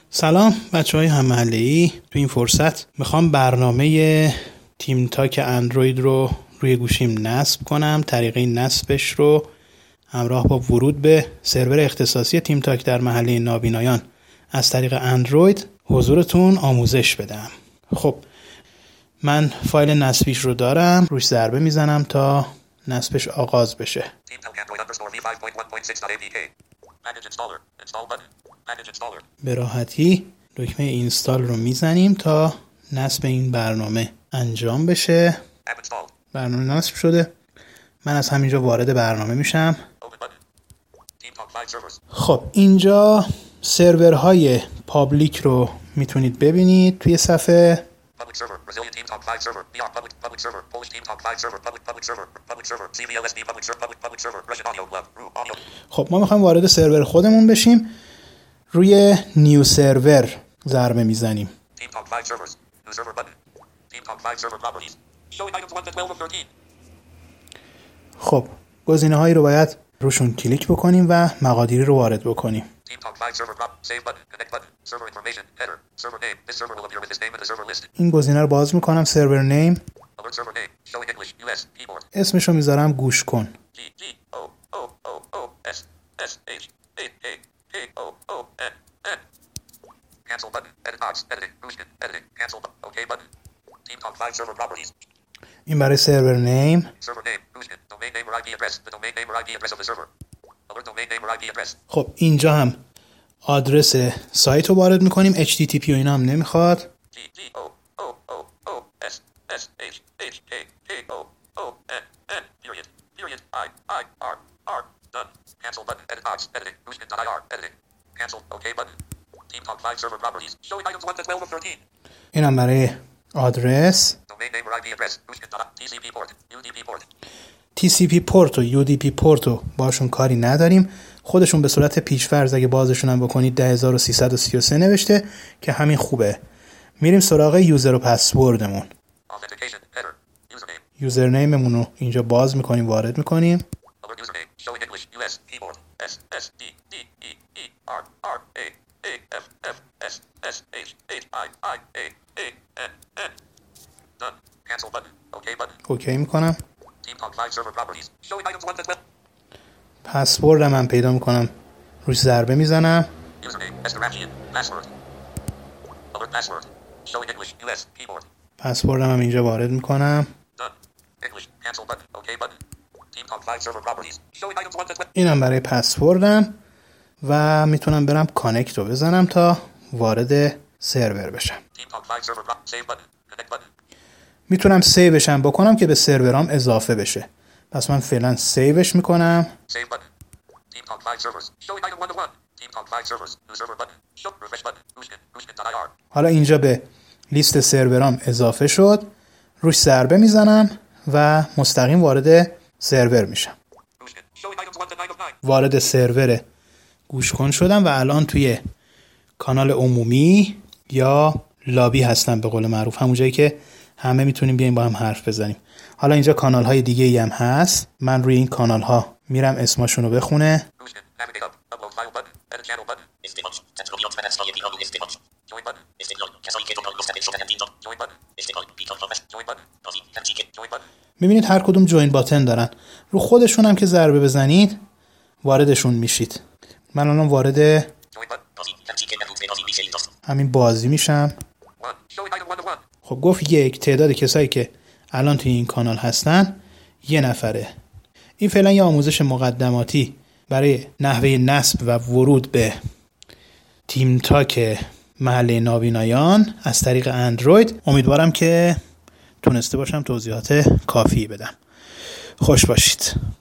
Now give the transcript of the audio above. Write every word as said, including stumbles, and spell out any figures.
سلام بچه های هم محله‌ای. تو این فرصت میخوام برنامه تیم تاک اندروید رو روی گوشیم نصب کنم. طریقه نصبش رو همراه با ورود به سرور اختصاصی تیم تاک در محله نابینایان از طریق اندروید حضورتون آموزش بدم. خب من فایل نصبیش رو دارم، روش ضربه میزنم تا نصبش آغاز بشه. به راحتی دکمه اینستال رو میزنیم تا نصب این برنامه انجام بشه. برنامه نصب شده. من از همینجا وارد برنامه میشم. خب اینجا سرورهای پابلیک رو میتونید ببینید توی صفحه. خب ما میخوایم وارد سرور خودمون بشیم. روی نیو سرور ضربه میزنیم. خب گزینه هایی رو باید روشون کلیک بکنیم و مقادیری رو وارد بکنیم. این گزینه رو باز میکنم. سرور نیم، اسمش رو میذارم گوش کن. این برای سرور نیم. خب اینجا هم آدرس سایت رو وارد میکنیم. اچ تی تی پی و اینا هم نمیخواد. این هم برای آدرس. تی سی پی پورت و یو دی پی پورت رو باشون کاری نداریم. خودشون به صورت پیش‌فرض اگه بازشون هم بکنید ده هزار و سیصد و سی و سه نوشته که همین خوبه. میریم سراغ یوزر و پسوردمون. یوزر نیممون رو اینجا باز میکنیم، وارد میکنیم. اوکی میکنم. پسورد من پیدا میکنم، روش ضربه میزنم. پسوردم هم اینجا وارد میکنم. اینم برای پسوردم و میتونم برم کانکت رو بزنم تا وارد سرور بشم. میتونم سیوشم بکنم که به سرورام اضافه بشه. پس من فعلا سیوش میکنم. حالا اینجا به لیست سرورام اضافه شد. روش ضربه میزنم و مستقیم وارد سرور میشم. وارد سرور گوش کن شدم و الان توی کانال عمومی یا لابی هستم، به قول معروف همون جایی که همه میتونیم بیایم با هم حرف بزنیم. حالا اینجا کانال های دیگه ای هم هست. من روی این کانال ها میرم اسمشون رو بخونه. میبینید هر کدوم جوین باتن دارن. رو خودشون هم که ضربه بزنید واردشون میشید. من الان وارد همین بازی میشم. خب گفت یک تعداد کسایی که الان توی این کانال هستن یه نفره. این فعلا یه آموزش مقدماتی برای نحوه نصب و ورود به تیم تاک محله نابینایان از طریق اندروید. امیدوارم که تونسته باشم توضیحات کافی بدم. خوش باشید.